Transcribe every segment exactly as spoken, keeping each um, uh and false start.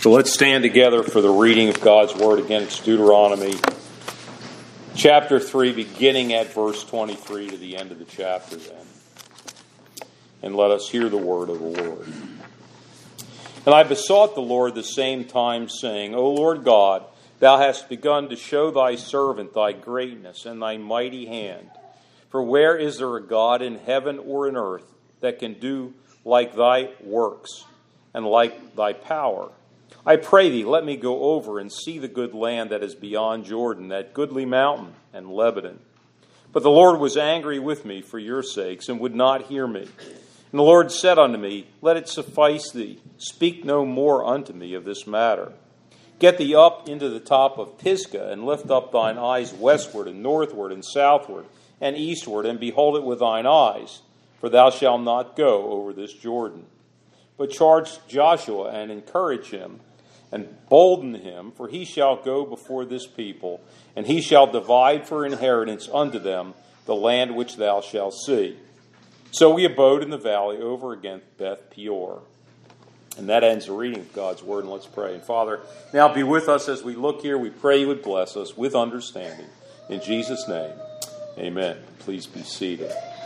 So let's stand together for the reading of God's Word. Again, it's Deuteronomy chapter three, beginning at verse twenty-three to the end of the chapter then. And let us hear the word of the Lord. And I besought the Lord the same time, saying, O Lord God, thou hast begun to show thy servant thy greatness and thy mighty hand. For where is there a God in heaven or in earth that can do like thy works and like thy power? I pray thee, let me go over and see the good land that is beyond Jordan, that goodly mountain and Lebanon. But the Lord was angry with me for your sakes, and would not hear me. And the Lord said unto me, Let it suffice thee, speak no more unto me of this matter. Get thee up into the top of Pisgah, and lift up thine eyes westward, and northward, and southward, and eastward, and behold it with thine eyes, for thou shalt not go over this Jordan. But charge Joshua, and encourage him, and bolden him, for he shall go before this people, and he shall divide for inheritance unto them the land which thou shalt see. So we abode in the valley over against Beth Peor. And that ends the reading of God's Word, and let's pray. And Father, now be with us as we look here. We pray you would bless us with understanding. In Jesus' name, amen. Please be seated.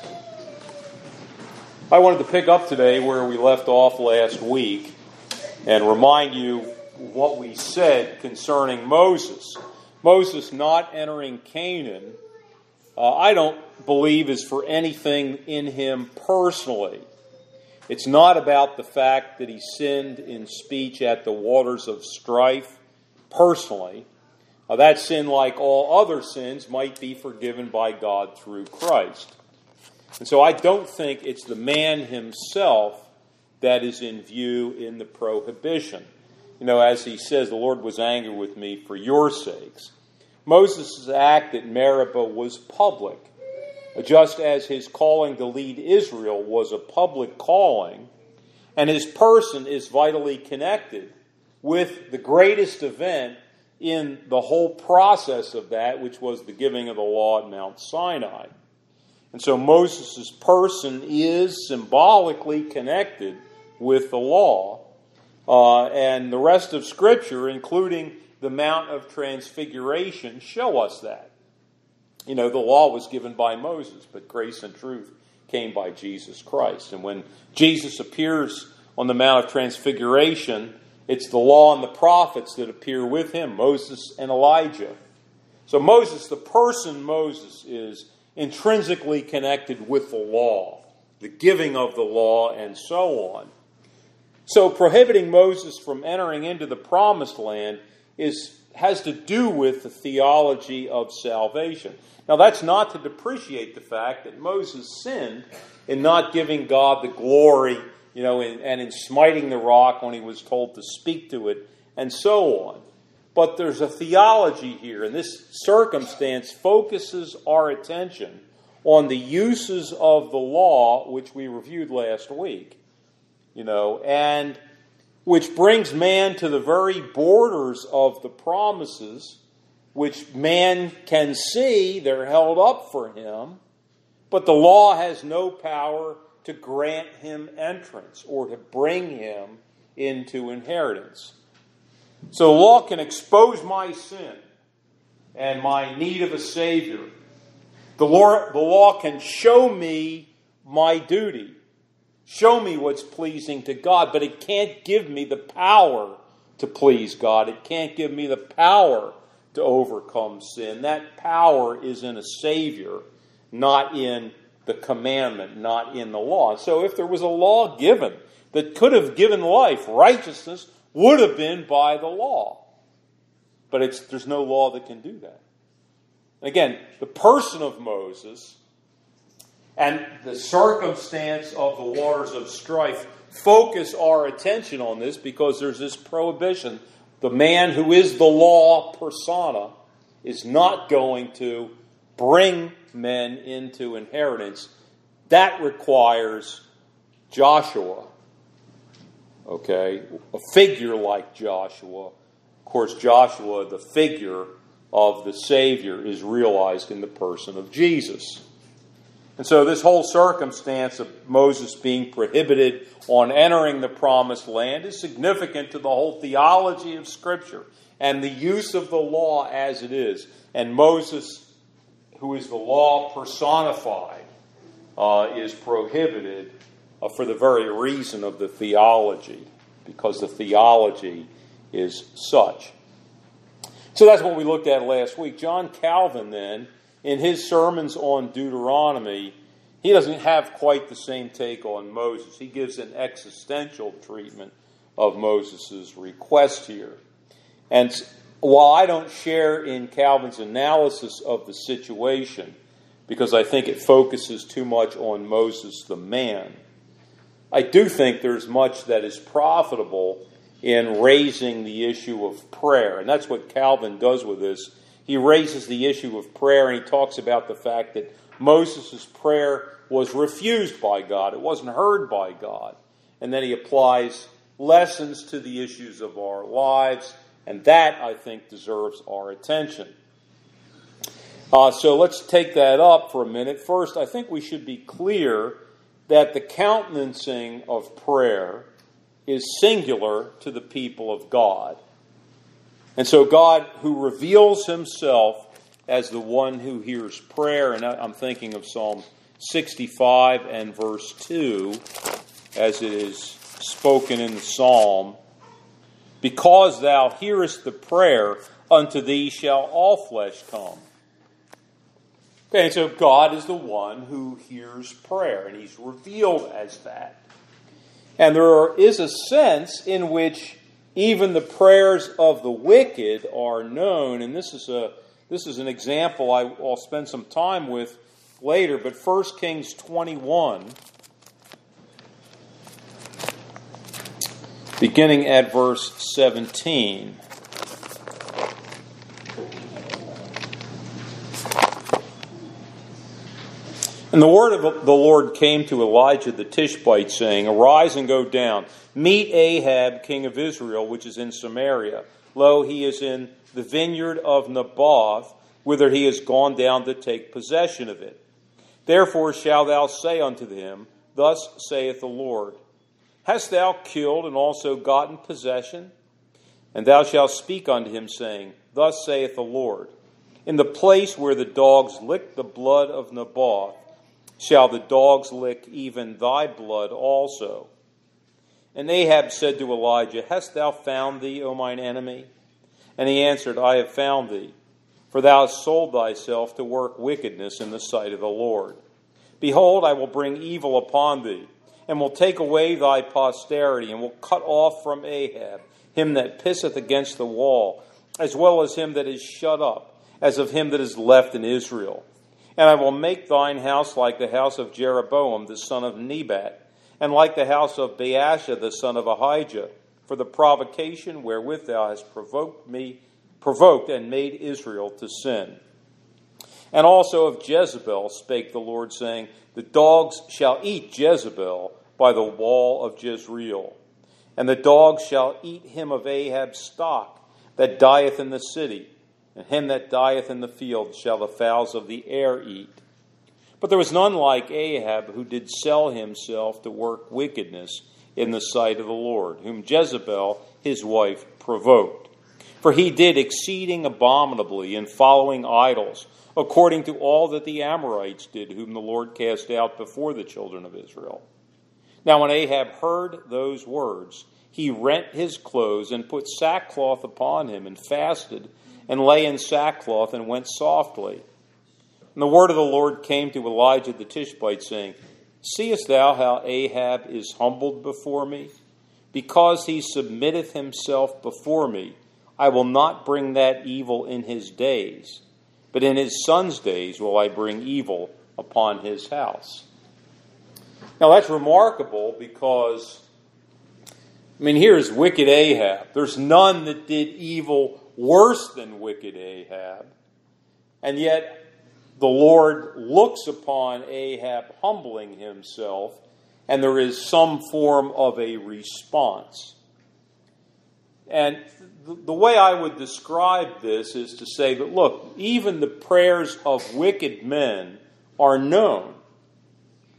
I wanted to pick up today where we left off last week and remind you what we said concerning Moses. Moses not entering Canaan, uh, I don't believe is for anything in him personally. It's not about the fact that he sinned in speech at the waters of strife personally. Uh, that sin, like all other sins, might be forgiven by God through Christ. And so I don't think it's the man himself that is in view in the prohibition. You know, as he says, the Lord was angry with me for your sakes. Moses' act at Meribah was public. Just as his calling to lead Israel was a public calling, and his person is vitally connected with the greatest event in the whole process of that, which was the giving of the law at Mount Sinai. And so Moses' person is symbolically connected with the law. Uh, and the rest of Scripture, including the Mount of Transfiguration, show us that. You know, the law was given by Moses, but grace and truth came by Jesus Christ. And when Jesus appears on the Mount of Transfiguration, it's the law and the prophets that appear with him, Moses and Elijah. So Moses, the person Moses, is intrinsically connected with the law, the giving of the law, and so on. So prohibiting Moses from entering into the promised land is has to do with the theology of salvation. Now, that's not to depreciate the fact that Moses sinned in not giving God the glory, you know, in, and in smiting the rock when he was told to speak to it, and so on. But there's a theology here, and this circumstance focuses our attention on the uses of the law, which we reviewed last week, you know, and which brings man to the very borders of the promises, which man can see they're held up for him, but the law has no power to grant him entrance or to bring him into inheritance. So the law can expose my sin and my need of a Savior. The law, the law can show me my duty, show me what's pleasing to God, but it can't give me the power to please God. It can't give me the power to overcome sin. That power is in a Savior, not in the commandment, not in the law. So if there was a law given that could have given life, righteousness would have been by the law. But it's, there's no law that can do that. Again, the person of Moses and the circumstance of the waters of strife focus our attention on this because there's this prohibition. The man who is the law persona is not going to bring men into inheritance. That requires Joshua. Okay, a figure like Joshua. Of course, Joshua, the figure of the Savior, is realized in the person of Jesus. And so this whole circumstance of Moses being prohibited on entering the promised land is significant to the whole theology of Scripture and the use of the law as it is. And Moses, who is the law personified, uh, is prohibited uh, for the very reason of the theology, because the theology is such. So that's what we looked at last week. John Calvin, then, in his sermons on Deuteronomy, he doesn't have quite the same take on Moses. He gives an existential treatment of Moses' request here. And while I don't share in Calvin's analysis of the situation, because I think it focuses too much on Moses the man, I do think there's much that is profitable in raising the issue of prayer. And that's what Calvin does with this. He raises the issue of prayer, and he talks about the fact that Moses' prayer was refused by God. It wasn't heard by God. And then he applies lessons to the issues of our lives, and that, I think, deserves our attention. Uh, so let's take that up for a minute. First, I think we should be clear that the countenancing of prayer is singular to the people of God. And so God, who reveals himself as the one who hears prayer, and I'm thinking of Psalm sixty-five and verse two, as it is spoken in the psalm, because thou hearest the prayer, unto thee shall all flesh come. Okay, and so God is the one who hears prayer, and he's revealed as that. And there is a sense in which even the prayers of the wicked are known, and this is a this is an example I, I'll spend some time with later, but First Kings twenty-one, beginning at verse seventeen. And the word of the Lord came to Elijah the Tishbite, saying, Arise and go down, meet Ahab, king of Israel, which is in Samaria. Lo, he is in the vineyard of Naboth, whither he is gone down to take possession of it. Therefore shalt thou say unto him, Thus saith the Lord, Hast thou killed and also gotten possession? And thou shalt speak unto him, saying, Thus saith the Lord, In the place where the dogs licked the blood of Naboth, shall the dogs lick even thy blood also. And Ahab said to Elijah, Hast thou found thee, O mine enemy? And he answered, I have found thee, for thou hast sold thyself to work wickedness in the sight of the Lord. Behold, I will bring evil upon thee, and will take away thy posterity, and will cut off from Ahab him that pisseth against the wall, as well as him that is shut up, as of him that is left in Israel. And I will make thine house like the house of Jeroboam the son of Nebat, and like the house of Baasha the son of Ahijah, for the provocation wherewith thou hast provoked me, provoked and made Israel to sin. And also of Jezebel spake the Lord, saying, The dogs shall eat Jezebel by the wall of Jezreel, and the dogs shall eat him of Ahab's stock that dieth in the city, and him that dieth in the field shall the fowls of the air eat. But there was none like Ahab, who did sell himself to work wickedness in the sight of the Lord, whom Jezebel his wife provoked. For he did exceeding abominably in following idols, according to all that the Amorites did, whom the Lord cast out before the children of Israel. Now when Ahab heard those words, he rent his clothes and put sackcloth upon him, and fasted, and lay in sackcloth, and went softly. And the word of the Lord came to Elijah the Tishbite, saying, Seest thou how Ahab is humbled before me? Because he submitteth himself before me, I will not bring that evil in his days, but in his son's days will I bring evil upon his house. Now that's remarkable because, I mean, here's wicked Ahab. There's none that did evil worse than wicked Ahab. And yet the Lord looks upon Ahab humbling himself, and there is some form of a response. And the way I would describe this is to say that, look, even the prayers of wicked men are known.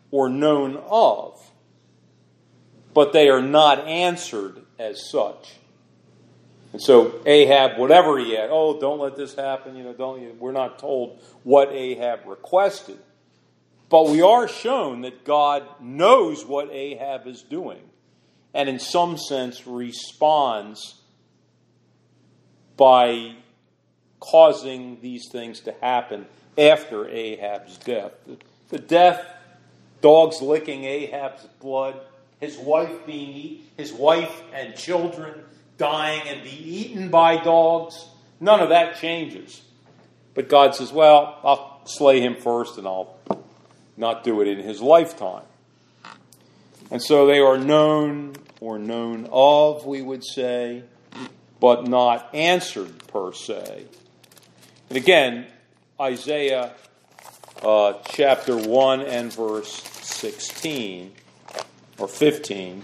or known of, but they are not answered as such. And so Ahab, whatever he had, oh, don't let this happen, you know, don't. We're not told what Ahab requested. But we are shown that God knows what Ahab is doing, and in some sense responds by causing these things to happen after Ahab's death. The death, dogs licking Ahab's blood, his wife being eaten, his wife and children dying and be eaten by dogs, none of that changes. But God says, well, I'll slay him first and I'll not do it in his lifetime. And so they are known or known of, we would say, but not answered per se. And again, Isaiah uh, chapter one and verse sixteen, or fifteen.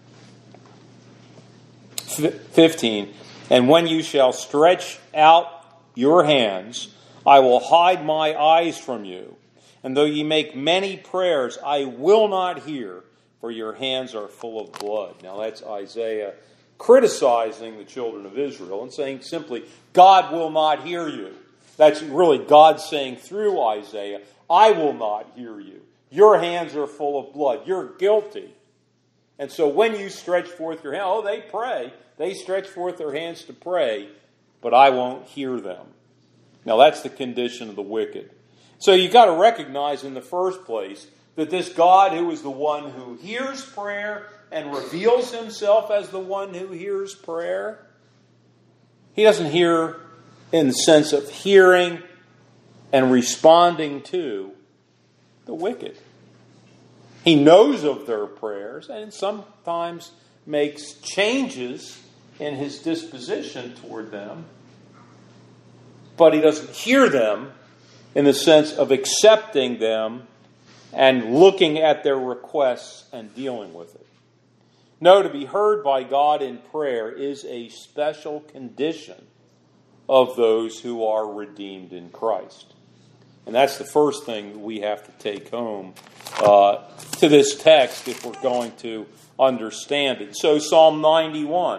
fifteen, and when you shall stretch out your hands, I will hide my eyes from you. And though ye make many prayers, I will not hear, for your hands are full of blood. Now that's Isaiah criticizing the children of Israel and saying simply, God will not hear you. That's really God saying through Isaiah, I will not hear you. Your hands are full of blood. You're guilty. And so when you stretch forth your hand, oh, they pray. They stretch forth their hands to pray, but I won't hear them. Now that's the condition of the wicked. So you've got to recognize in the first place that this God who is the one who hears prayer and reveals himself as the one who hears prayer, he doesn't hear in the sense of hearing and responding to the wicked. He knows of their prayers and sometimes makes changes in his disposition toward them, but he doesn't hear them in the sense of accepting them and looking at their requests and dealing with it. No, to be heard by God in prayer is a special condition of those who are redeemed in Christ. And that's the first thing we have to take home uh, to this text if we're going to understand it. So Psalm ninety-one.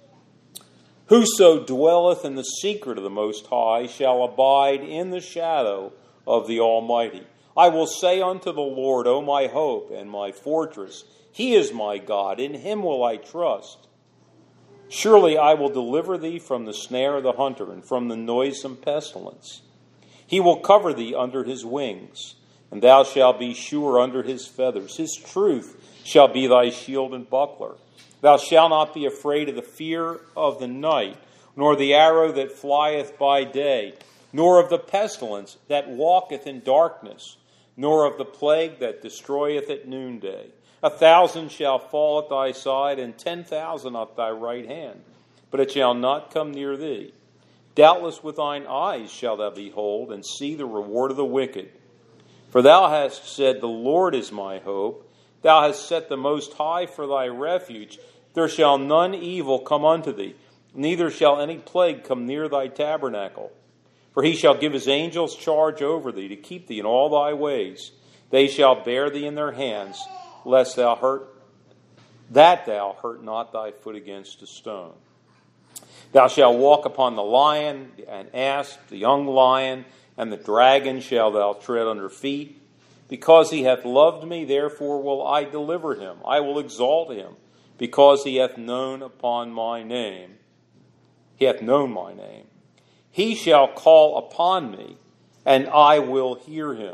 Whoso dwelleth in the secret of the Most High shall abide in the shadow of the Almighty. I will say unto the Lord, O my hope and my fortress, He is my God, in Him will I trust. Surely I will deliver thee from the snare of the hunter and from the noisome pestilence. He will cover thee under His wings, and thou shalt be sure under His feathers. His truth shall be thy shield and buckler. Thou shalt not be afraid of the fear of the night, nor the arrow that flieth by day, nor of the pestilence that walketh in darkness, nor of the plague that destroyeth at noonday. A thousand shall fall at thy side, and ten thousand at thy right hand, but it shall not come near thee. Doubtless with thine eyes shalt thou behold, and see the reward of the wicked. For thou hast said, The Lord is my hope. Thou hast set the Most High for thy refuge. There shall none evil come unto thee, neither shall any plague come near thy tabernacle. For he shall give his angels charge over thee, to keep thee in all thy ways. They shall bear thee in their hands, lest thou hurt, that thou hurt not thy foot against a stone. Thou shalt walk upon the lion and asp, the young lion, and the dragon shall thou tread under feet. Because he hath loved me, therefore will I deliver him. I will exalt him, because he hath known upon my name. He hath known my name. He shall call upon me, and I will hear him.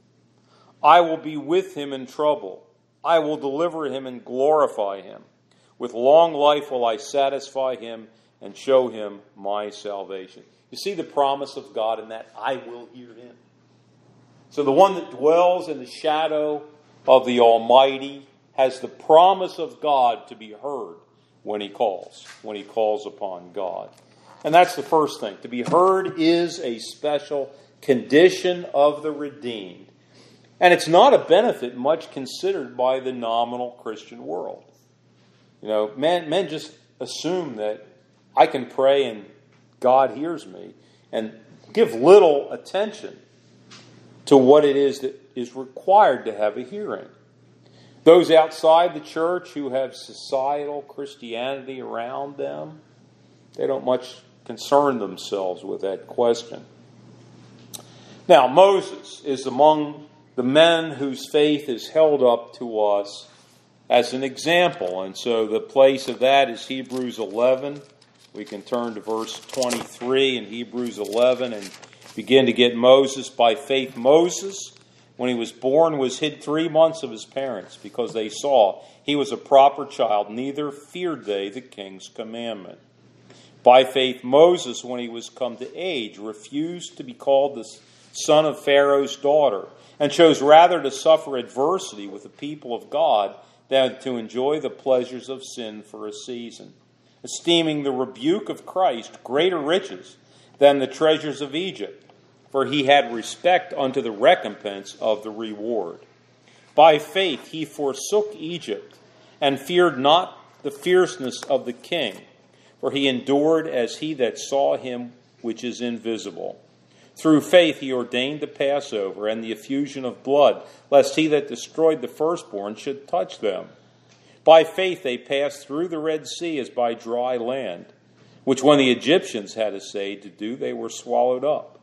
I will be with him in trouble. I will deliver him and glorify him. With long life will I satisfy him and show him my salvation. You see the promise of God in that I will hear him. So the one that dwells in the shadow of the Almighty has the promise of God to be heard when he calls, when he calls upon God. And that's the first thing. To be heard is a special condition of the redeemed. And it's not a benefit much considered by the nominal Christian world. You know, men, men just assume that I can pray and God hears me, and give little attention to what it is that is required to have a hearing. Those outside the church who have societal Christianity around them, they don't much concern themselves with that question. Now, Moses is among the men whose faith is held up to us as an example. And so the place of that is Hebrews eleven. We can turn to verse twenty-three in Hebrews eleven and begin to get Moses. By faith, Moses, when he was born, was hid three months of his parents, because they saw he was a proper child, neither feared they the king's commandment. By faith, Moses, when he was come to age, refused to be called the son of Pharaoh's daughter, and chose rather to suffer adversity with the people of God than to enjoy the pleasures of sin for a season, esteeming the rebuke of Christ greater riches than the treasures of Egypt, for he had respect unto the recompense of the reward. By faith he forsook Egypt, and feared not the fierceness of the king, for he endured as he that saw him which is invisible. Through faith he ordained the Passover and the effusion of blood, lest he that destroyed the firstborn should touch them. By faith they passed through the Red Sea as by dry land, which when the Egyptians had essayed to do, they were swallowed up.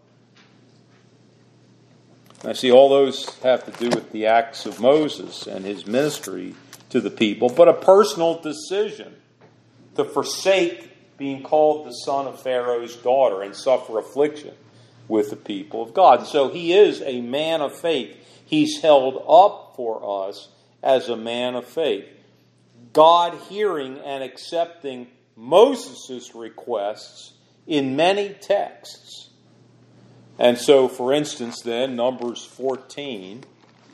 I see all those have to do with the acts of Moses and his ministry to the people, but a personal decision to forsake being called the son of Pharaoh's daughter and suffer affliction with the people of God. So he is a man of faith. He's held up for us as a man of faith. God hearing and accepting Moses' requests in many texts. And so, for instance, then, Numbers fourteen,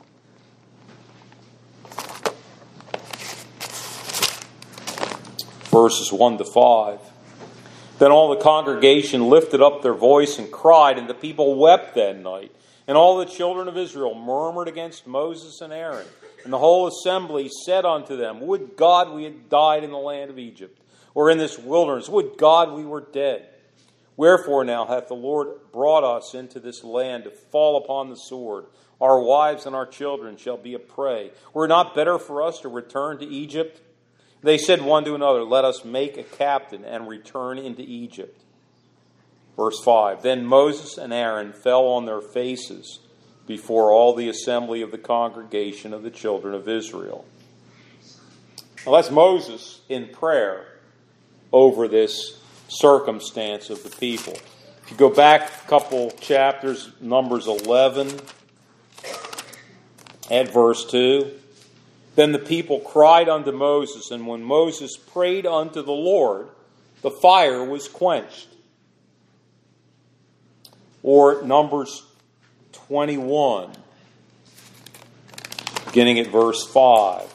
verses one to five. Then all the congregation lifted up their voice and cried, and the people wept that night. And all the children of Israel murmured against Moses and Aaron. And the whole assembly said unto them, Would God we had died in the land of Egypt, or in this wilderness. Would God we were dead. Wherefore now hath the Lord brought us into this land to fall upon the sword. Our wives and our children shall be a prey. Were it not better for us to return to Egypt? They said one to another, Let us make a captain and return into Egypt. Verse five, Then Moses and Aaron fell on their faces before all the assembly of the congregation of the children of Israel. Well, that's Moses in prayer over this circumstance of the people. If you go back a couple chapters, Numbers eleven, at verse two, Then the people cried unto Moses, and when Moses prayed unto the Lord, the fire was quenched. Or Numbers twenty-one, beginning at verse five.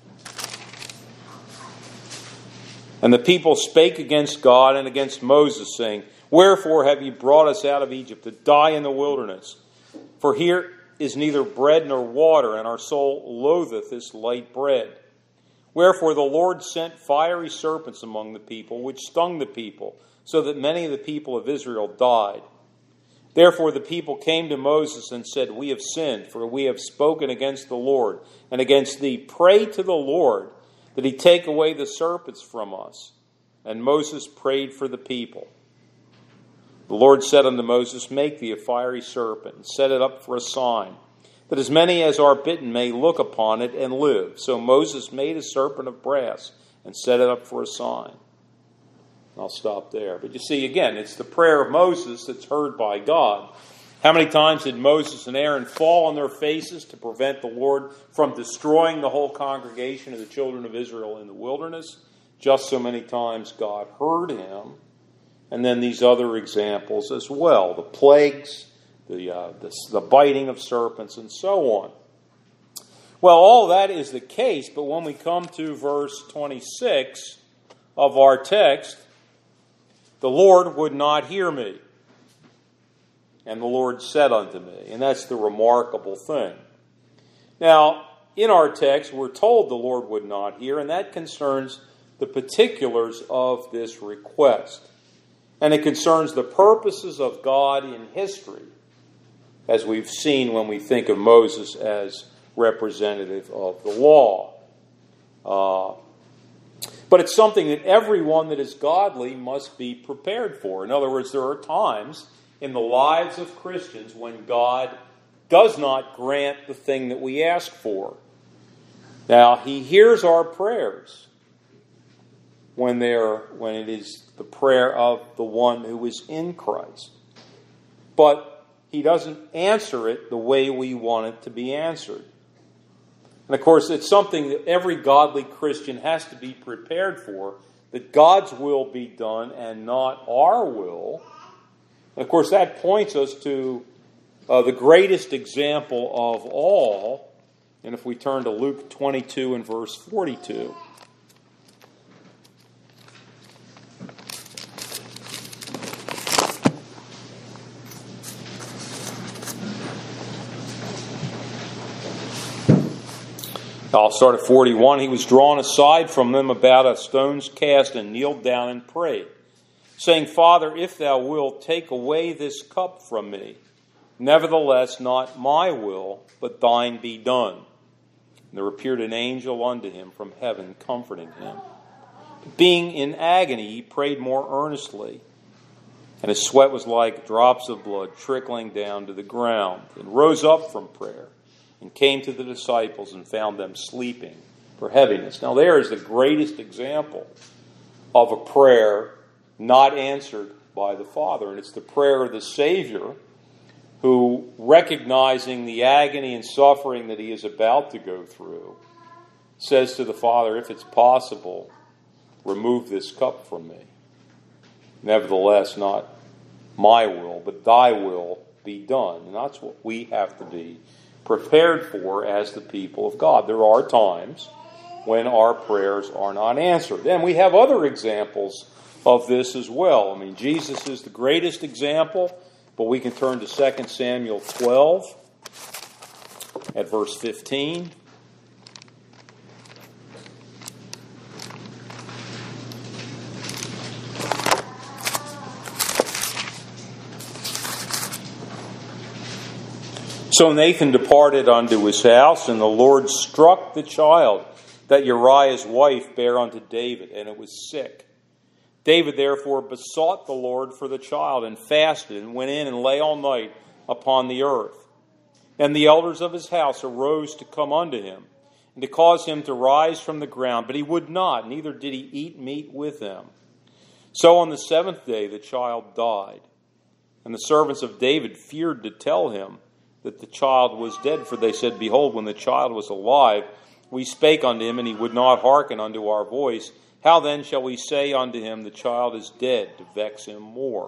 And the people spake against God and against Moses, saying, Wherefore have ye brought us out of Egypt to die in the wilderness? For here is neither bread nor water, and our soul loatheth this light bread. Wherefore the Lord sent fiery serpents among the people, which stung the people, so that many of the people of Israel died. Therefore the people came to Moses and said, We have sinned, for we have spoken against the Lord and against thee. Pray to the Lord that he take away the serpents from us. And Moses prayed for the people. The Lord said unto Moses, Make thee a fiery serpent, and set it up for a sign, that as many as are bitten may look upon it and live. So Moses made a serpent of brass, and set it up for a sign. I'll stop there. But you see, again, it's the prayer of Moses that's heard by God. How many times did Moses and Aaron fall on their faces to prevent the Lord from destroying the whole congregation of the children of Israel in the wilderness? Just so many times God heard him. And then these other examples as well. The plagues, the, uh, the, the biting of serpents, and so on. Well, all that is the case, but when we come to verse twenty-six of our text, the Lord would not hear me. And the Lord said unto me. And that's the remarkable thing. Now, in our text, we're told the Lord would not hear, and that concerns the particulars of this request. And it concerns the purposes of God in history as we've seen when we think of Moses as representative of the law. Uh, but it's something that everyone that is godly must be prepared for. In other words, there are times in the lives of Christians when God does not grant the thing that we ask for. Now, He hears our prayers when they're when it is the prayer of the one who is in Christ. But He doesn't answer it the way we want it to be answered. And of course, it's something that every godly Christian has to be prepared for, that God's will be done and not our will. And of course, that points us to uh, the greatest example of all. And if we turn to Luke twenty-two and verse forty-two. I'll start at forty-one. He was drawn aside from them about a stone's cast and kneeled down and prayed, saying, Father, if thou wilt, take away this cup from me. Nevertheless, not my will, but thine be done. And there appeared an angel unto him from heaven, comforting him. But being in agony, he prayed more earnestly, and his sweat was like drops of blood trickling down to the ground, and rose up from prayer, and came to the disciples and found them sleeping for heaviness. Now there is the greatest example of a prayer not answered by the Father. And it's the prayer of the Savior who, recognizing the agony and suffering that he is about to go through, says to the Father, if it's possible, remove this cup from me. Nevertheless, not my will, but thy will be done. And that's what we have to be prepared for as the people of God. There are times when our prayers are not answered. And we have other examples of this as well. I mean, Jesus is the greatest example, but we can turn to Second Samuel twelve at verse fifteen. So Nathan departed unto his house, and the Lord struck the child that Uriah's wife bare unto David, and it was sick. David therefore besought the Lord for the child, and fasted, and went in and lay all night upon the earth. And the elders of his house arose to come unto him, and to cause him to rise from the ground. But he would not, neither did he eat meat with them. So on the seventh day the child died. And the servants of David feared to tell him that the child was dead, for they said, Behold, when the child was alive, we spake unto him, and he would not hearken unto our voice. How then shall we say unto him, the child is dead, to vex him more?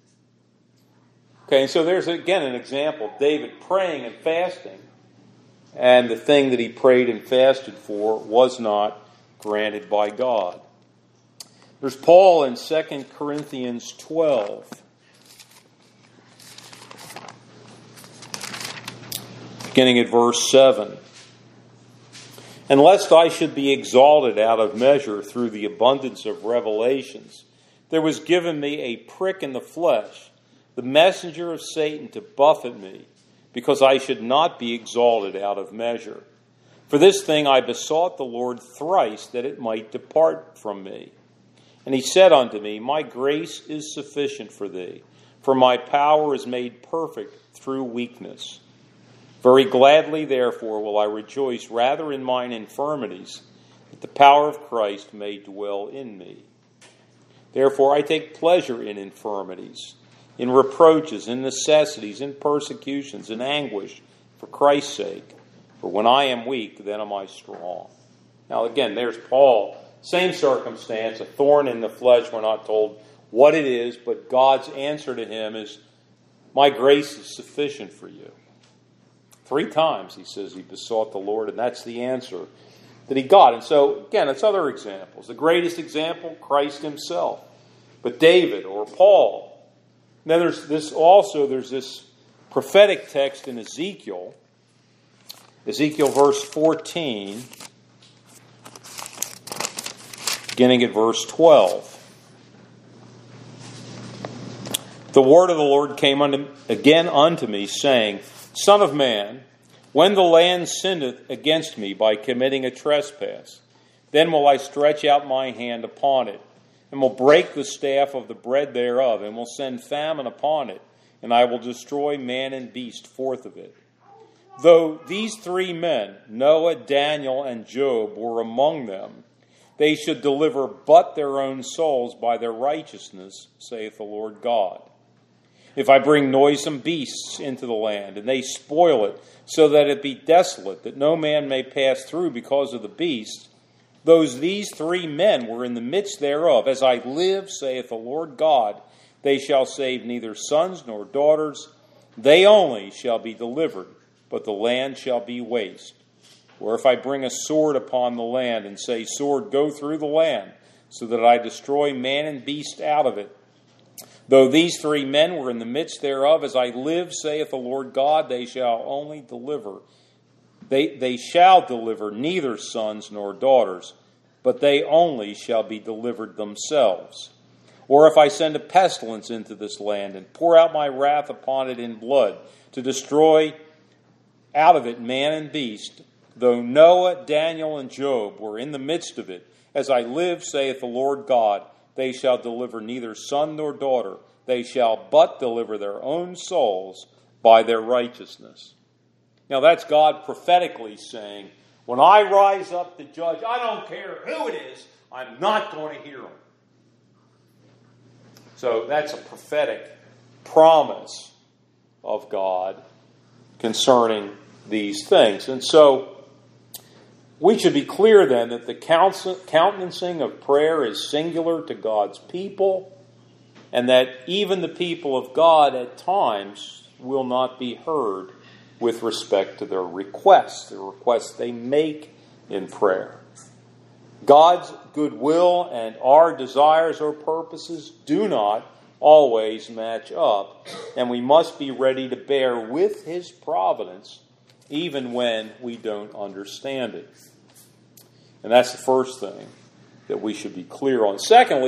Okay, so there's again an example of David praying and fasting, and the thing that he prayed and fasted for was not granted by God. There's Paul in Second Corinthians twelve. Beginning at verse seven. And lest I should be exalted out of measure through the abundance of revelations, there was given me a prick in the flesh, the messenger of Satan to buffet me, because I should not be exalted out of measure. For this thing I besought the Lord thrice, that it might depart from me. And he said unto me, My grace is sufficient for thee, for my power is made perfect through weakness. Very gladly, therefore, will I rejoice rather in mine infirmities, that the power of Christ may dwell in me. Therefore I take pleasure in infirmities, in reproaches, in necessities, in persecutions, in anguish, for Christ's sake. For when I am weak, then am I strong. Now again, there's Paul. Same circumstance, a thorn in the flesh. We're not told what it is, but God's answer to him is, My grace is sufficient for you. Three times, he says, he besought the Lord, and that's the answer that he got. And so, again, it's other examples. The greatest example, Christ himself. But David or Paul. And then there's this also, there's this prophetic text in Ezekiel. Ezekiel verse fourteen, beginning at verse twelve. The word of the Lord came unto, again unto me, saying, Son of man, when the land sinneth against me by committing a trespass, then will I stretch out my hand upon it, and will break the staff of the bread thereof, and will send famine upon it, and I will destroy man and beast forth of it. Though these three men, Noah, Daniel, and Job, were among them, they should deliver but their own souls by their righteousness, saith the Lord God. If I bring noisome beasts into the land, and they spoil it, so that it be desolate, that no man may pass through because of the beasts, those these three men were in the midst thereof, as I live, saith the Lord God, they shall save neither sons nor daughters, they only shall be delivered, but the land shall be waste. Or if I bring a sword upon the land, and say, Sword, go through the land, so that I destroy man and beast out of it, though these three men were in the midst thereof, as I live, saith the Lord God, they shall only deliver. They, they shall deliver neither sons nor daughters, but they only shall be delivered themselves. Or if I send a pestilence into this land, and pour out my wrath upon it in blood, to destroy out of it man and beast, though Noah, Daniel, and Job were in the midst of it, as I live, saith the Lord God, they shall deliver neither son nor daughter. They shall but deliver their own souls by their righteousness. Now that's God prophetically saying, when I rise up to judge, I don't care who it is, I'm not going to hear them. So that's a prophetic promise of God concerning these things. And so we should be clear then that the countenancing of prayer is singular to God's people, and that even the people of God at times will not be heard with respect to their requests, the requests they make in prayer. God's goodwill and our desires or purposes do not always match up, and we must be ready to bear with His providence even when we don't understand it. And that's the first thing that we should be clear on. Secondly,